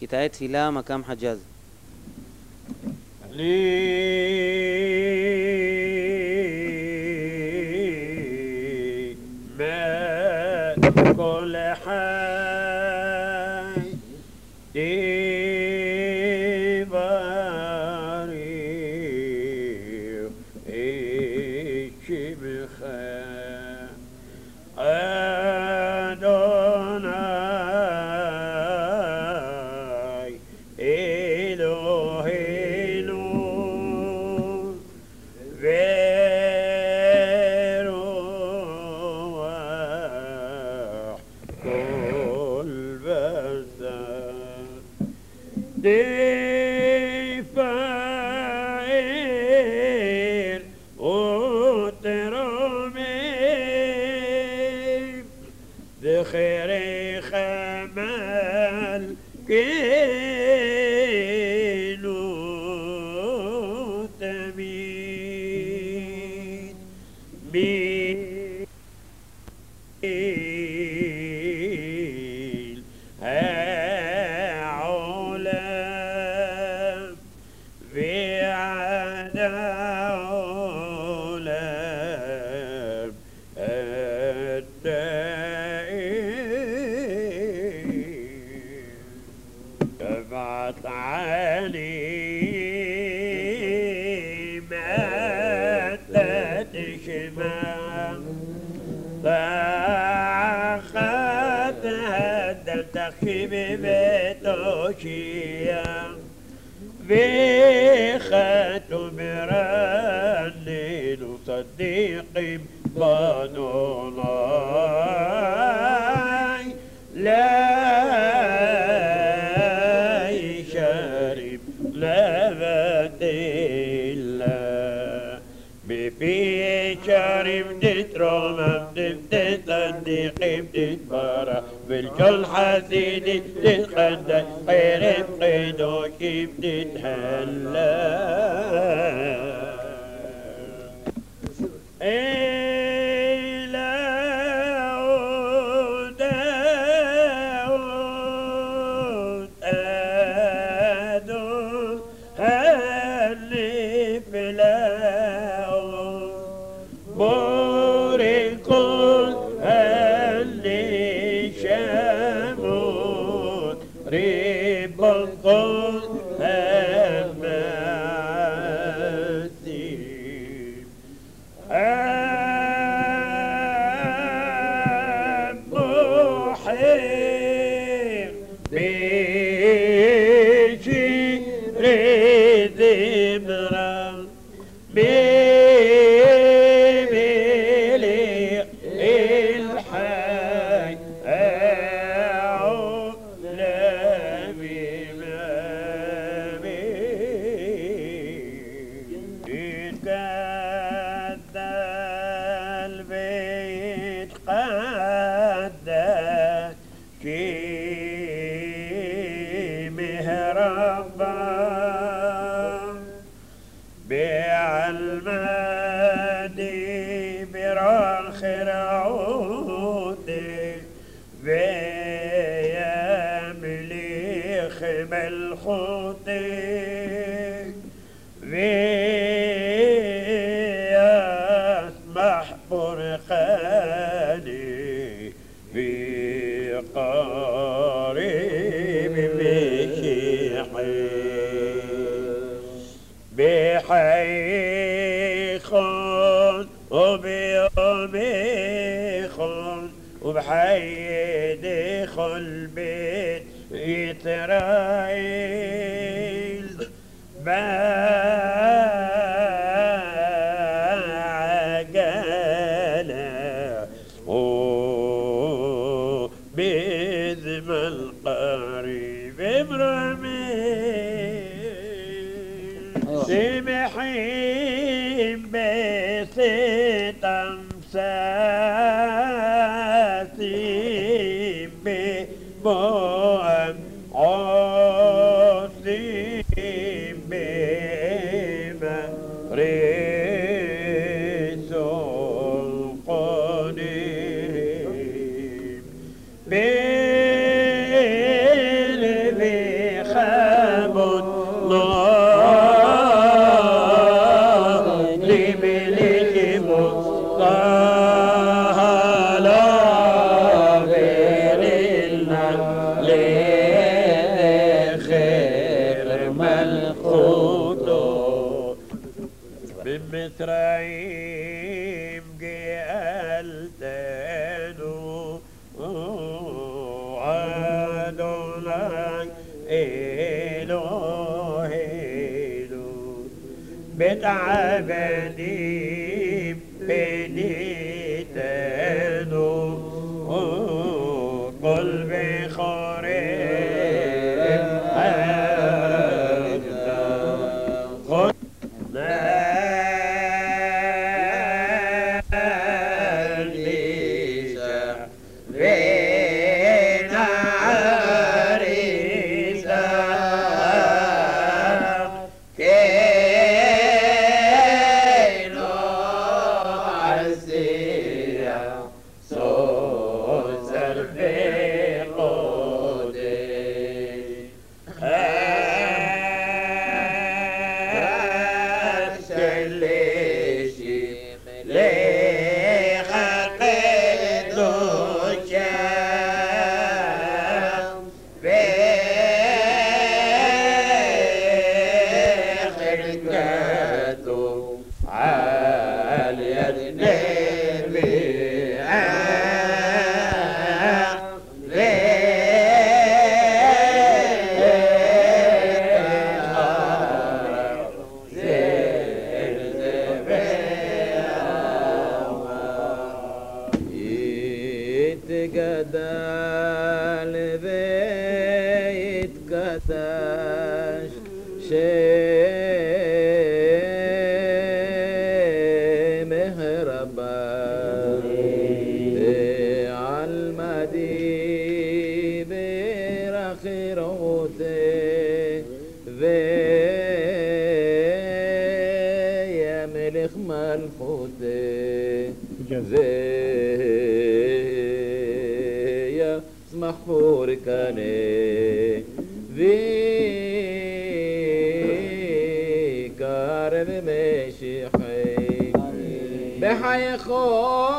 כיתה תפילה, מקם חג'אז. לי ما كل حي ديباري إيشبخا أدوناي إلهينو وروح كل بسر دفاعير وترمي ذخيري خمال كيلو تمين ميل علا في عدا علا تبعت علي ما تتشمع فأخذ هدلت خيبي بتوشيا في ختم رنين صديقي بانولاي لا يشارب لبت الله بفي شارب تترمم تتصدقي بتتبارى بالكل حسيدي تتخدى خير بقيدوكي بتتهلى بعلماني براخر عودي ويملي خمل خوتي ويسمح برخاني في قريب مشيحي بحيخون وبيوميخون وبحي دخل بيت إسرائيل ما عقلا بذم القريب برميل سمحين بست أمساسي بمؤم عاصي بمريس القديم بالبيخ ترايم قالتنو أدوناي إلهينو بتعبني بنيتنو قلبي خريب يتقدل بيتقدش شيء مهربا عالمدي برخيروتي يا ملك ملفوتي محفور كاني في كارب مشيحي بحي خو